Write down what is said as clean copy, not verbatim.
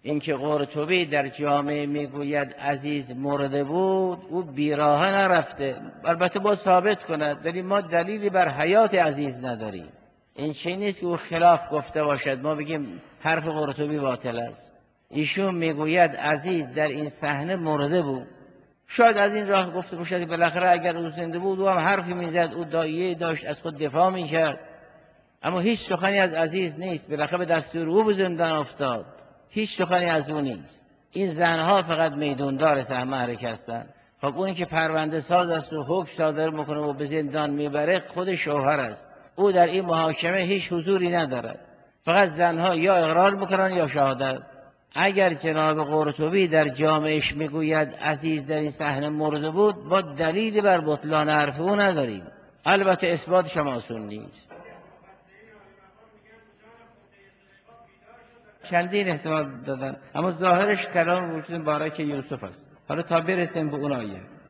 اینکه قرطبی در جامعه میگوید عزیز مرده بود، او بیراه نرفته، البته باید ثابت کند، ولی ما دلیلی بر حیات عزیز نداریم. این چیزی نیست که او خلاف گفته باشد ما بگیم حرف قرطبی باطل است. ایشون میگوید عزیز در این صحنه مرده بود. شاید از این راه گفته باشد که بالاخره اگر او زنده بود او هم حرفی میزد، او دایه داشت از خود دفاع میکرد، اما هیچ سخنی از عزیز نیست. بالاخره به دستور او به زندان افتاد، هیچ سخنی از او نیست. این زنها فقط میدوندار سهم محرک هستند. خب اونی که پرونده ساز است و حکم صادر میکنه و به زندان میبره خود شوهر است. او در این محاکمه هیچ حضوری ندارد. فقط زنها یا اقرار میکنن یا شهادت. اگر جناب قرطبی در جامعش میگوید عزیز در این صحنه مرده بود، ما دلیلی بر بطلان حرف او نداریم. البته اثباتش هم آسون نیست. چندین احتمال دادن، اما ظاهرش کلام وجود مبارک یوسف است. حالا تا برسیم به اون آیه.